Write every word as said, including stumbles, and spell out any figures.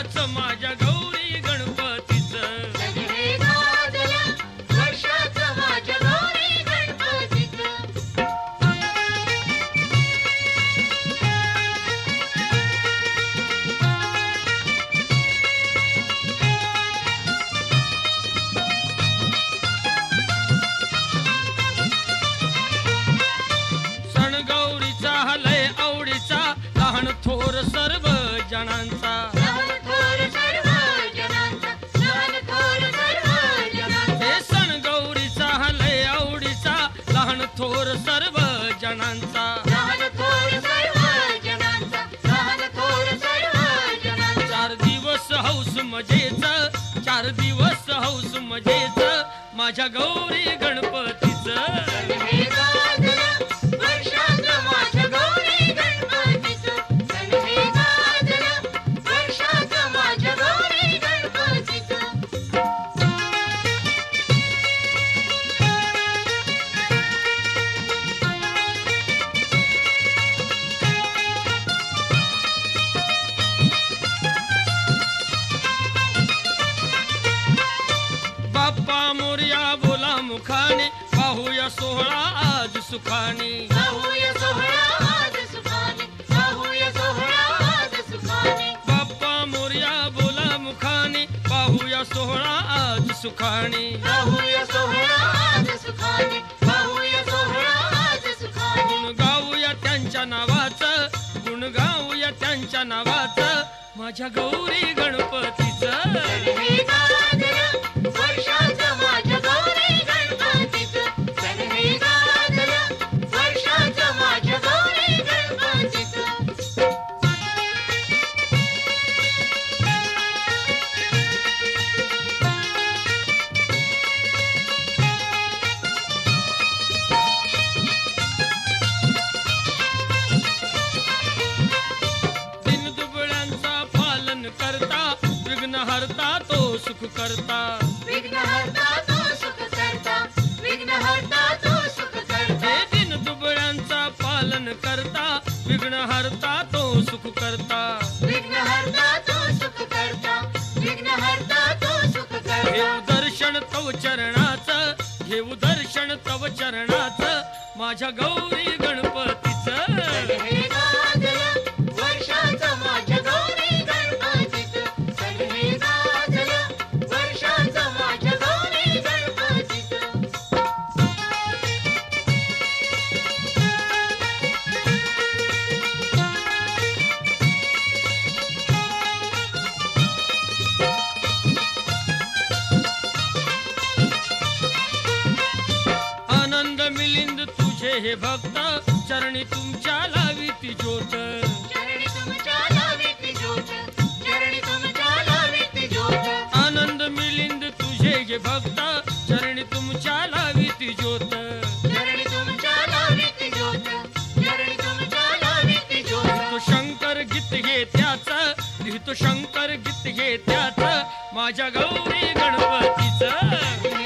वर्षाचं माझ्या गौरी गणपतीचं. सण हे गाजलं वर्षाचं माझ्या गौरी गणपतीचं. सण गौरीचा हलय आवडीचा लहान थोर सर्व जणांचा. लहान थोर सर्व जणांचा, लहान थोर सर्व जणांचा. हे सण गौरीचा हलय आवडीचा लहान थोर सर्व जणांचा. लहान थोर सर्व जणांचा, लहान थोर सर्व जणांचा. चार दिवस हौस मजेच, चार दिवस हौस मजेच माझ्या गौरी गणपतीचं. सण हे गाजलं वर्षाचं माझ्या गौरी गणपतीचं. सण हे गाजलं वर्षाचं माझ्या गौरी गणपतीचं. बाप्पा मोरया बोला मुखाने पाहूया सोहळा आज सुखाने. पाहूया सोहळा आज सुखाने, पाहूया सोहळा आज सुखाने. बाप्पा मोरया बोला मुखाने पाहूया सोहळा आज सुखाने. पाहूया सोहळा आज सुखाने, पाहूया सोहळा आज सुखाने. गुण गाऊया त्यांच्या नावाचं, गुण गाऊया त्यांच्या नावाचं माझ्या गौरी गणपतीचं. सण हे गाजलं वर्षाचं माझ्या गौरी गणपतीचं. सण हे गाजलं वर्षाचं माझ्या गौरी गणपतीचं. दिनदुबळ्यांचा पालन करता विघ्न हरता तो सुख करता. विघ्नहर्ता तो सुख करता, विघ्नहर्ता तो सुख करता. हे दिनदुबळ्यांचा पालन करता विघ्न हरता तो सुख करता. विघ्नहर्ता तो सुख करता, विघ्नहर्ता तो सुख करता. घेऊ दर्शन तव चरणाचं, घेऊ दर्शन तव चरणाचं माझ्या गौरी गणपतीचं. सण हे गाजलं वर्षाचं माझ्या गौरी गणपतीचं. सण हे गाजलं वर्षाचं माझ्या गौरी गणपतीचं. आनंद मिलिंद तुझे हे भक्त चरणी तुमच्या लावीती ज्योत. चरणी तुमच्या लावीती ज्योत, चरणी तुमच्या लावीती ज्योत. आनंद मिलिंद तुझे हे भक्त चरणी तुमच्या लावीती ज्योत. चरणी तुमच्या लावीती ज्योत, चरणी तुमच्या लावीती ज्योत. लिहितो शंकर गीत हे त्याच, लिहितो शंकर गीत हे त्याच माझ्या गौरी गणपतीचं.